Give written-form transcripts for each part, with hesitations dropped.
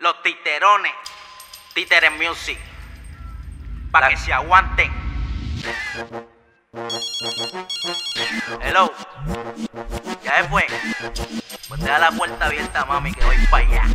Los titerones, Títeres Music, pa' que se aguanten. Hello, ya se fue. Pues deja la puerta abierta, mami, que voy para allá.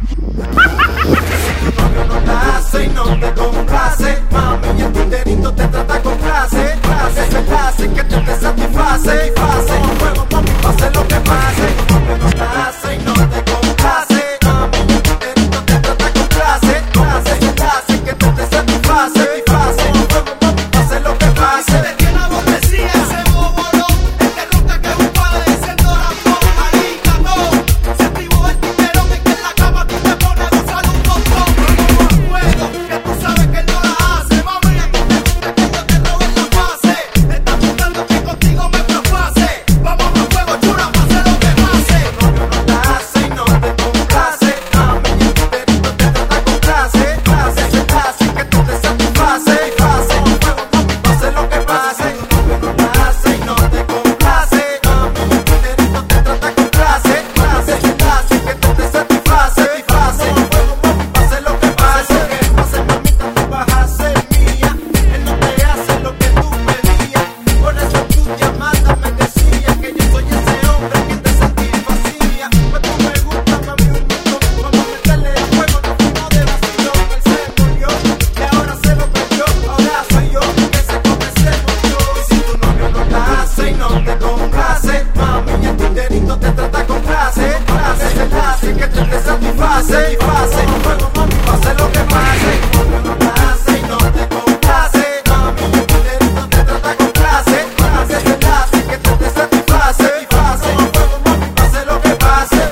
Hace y no te complace, mami, y el titerito te trata con clase. Clase, ese clase que te satisface. Como juego, mami, pase lo que pase. Hace y no te complace, mami, y el titerito te trata con clase. Clase, ese clase que te satisface. Como juego, mami, pase lo que pase. Te tiene aborrecida ese bobolón, este ronca que es un padre diciendo Ramón, arigato. Se activó el titerón, es que en la cama tú te pones a gozar un montón. Juego, que tú sabes que él no la hace, mami, a ti te gusta que yo te robe la fase. Estás buscando que contigo me propase. Vamos a juego, chula, pase lo que pase. Hace y no te complace, mami, y el titerito te trata con clase. Clase, ese clase que te satisface. Como juego, mami, pase lo que pase. Hace y no te complace, mami, y el titerito te trata con clase. Clase, ese clase que te satisface. Como juego, mami, pase lo que pase. Pase, mamita, tú vas a ser mía. Él no te hace lo que tú pedías. Por eso tu llamada me decía que yo soy ese hombre que te satisfacía. Pues tú me gusta, mami, un montón. Vamos a meterle el fuego, nos fuimos de vacío. Él se murió y ahora se lo perdió. Ahora soy yo que se come ese murió. Y si tu novio no la hace y no te complace, mami, y el titerito te trata con clase. Clase, ese clase que te satisface. Como juego, mami, pase lo que pase. No la hace y no te complace, mami, y el titerito te trata con clase. Clase, ese clase que te satisface. Como juego, mami, pase lo que pase.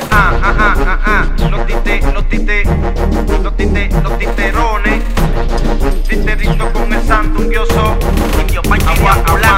Los titerones, titerito con el santo, un dioso, indio, pancho, agua, habla.